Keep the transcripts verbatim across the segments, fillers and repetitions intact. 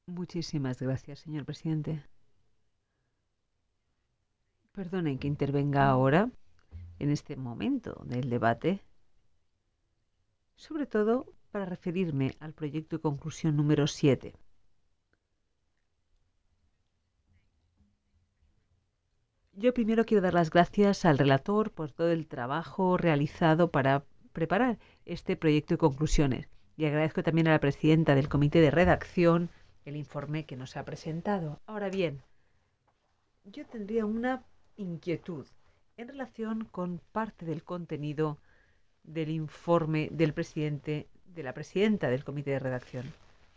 Muchísimas gracias, señor presidente. Perdonen que intervenga ahora, en este momento del debate, sobre todo para referirme al proyecto de conclusión número siete. Yo primero quiero dar las gracias al relator por todo el trabajo realizado para preparar este proyecto de conclusiones y agradezco también a la presidenta del comité de redacción el informe que nos ha presentado. Ahora bien, yo tendría una inquietud en relación con parte del contenido del informe del presidente, de la presidenta del comité de redacción.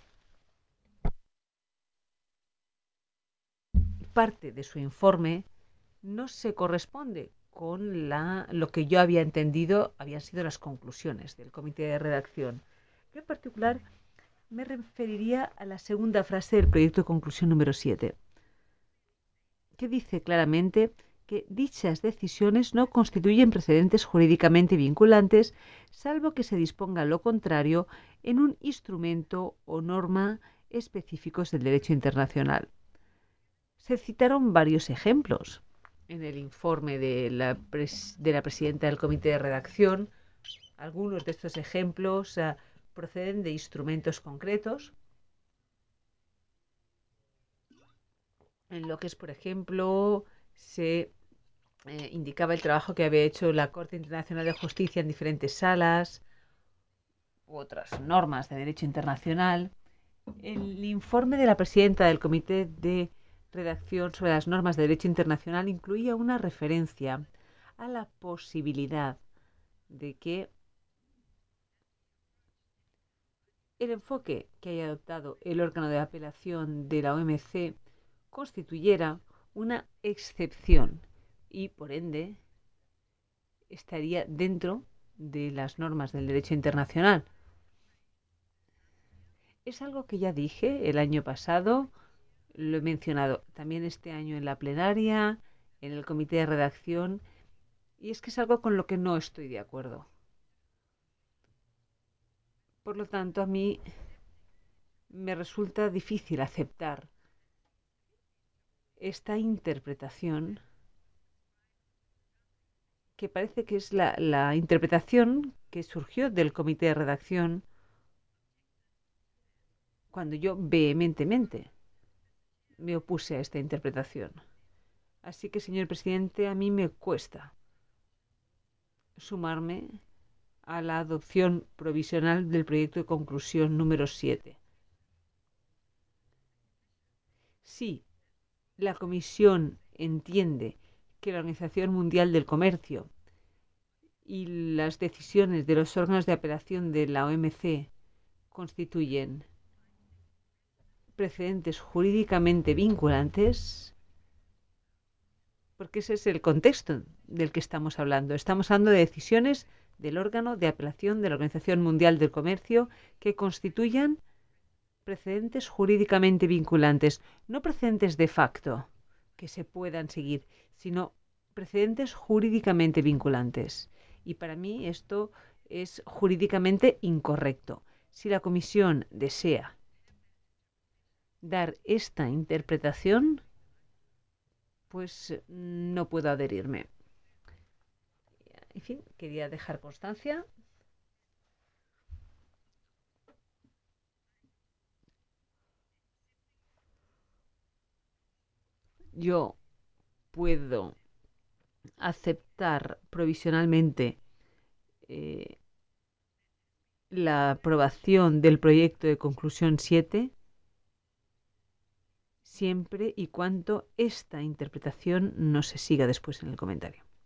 Parte de su informe no se corresponde con la, lo que yo había entendido habían sido las conclusiones del comité de redacción. Yo en particular me referiría a la segunda frase del proyecto de conclusión número siete, que dice claramente que dichas decisiones no constituyen precedentes jurídicamente vinculantes, salvo que se disponga lo contrario en un instrumento o norma específicos del derecho internacional. Se citaron varios ejemplos en el informe de la, pres de la presidenta del comité de redacción. Algunos de estos ejemplos uh, proceden de instrumentos concretos, en lo que es, por ejemplo, se eh, indicaba el trabajo que había hecho la Corte Internacional de Justicia en diferentes salas u otras normas de derecho internacional. El informe de la presidenta del Comité de Redacción sobre las normas de derecho internacional incluía una referencia a la posibilidad de que el enfoque que haya adoptado el órgano de apelación de la O M C constituyera una excepción y, por ende, estaría dentro de las normas del derecho internacional. Es algo que ya dije el año pasado, lo he mencionado también este año en la plenaria, en el comité de redacción, y es que es algo con lo que no estoy de acuerdo. Por lo tanto, a mí me resulta difícil aceptar esta interpretación que parece que es la, la interpretación que surgió del comité de redacción cuando yo vehementemente me opuse a esta interpretación. Así que, señor presidente, a mí me cuesta sumarme a la adopción provisional del proyecto de conclusión número siete. Si la Comisión entiende que la Organización Mundial del Comercio y las decisiones de los órganos de apelación de la O M C constituyen precedentes jurídicamente vinculantes, porque ese es el contexto del que estamos hablando. Estamos hablando de decisiones del órgano de apelación de la Organización Mundial del Comercio que constituyan precedentes jurídicamente vinculantes, no precedentes de facto que se puedan seguir, sino precedentes jurídicamente vinculantes. Y para mí esto es jurídicamente incorrecto. Si la Comisión desea dar esta interpretación, pues no puedo adherirme. En fin, quería dejar constancia. Yo puedo aceptar provisionalmente eh, la aprobación del proyecto de conclusión siete siempre y cuando esta interpretación no se siga después en el comentario.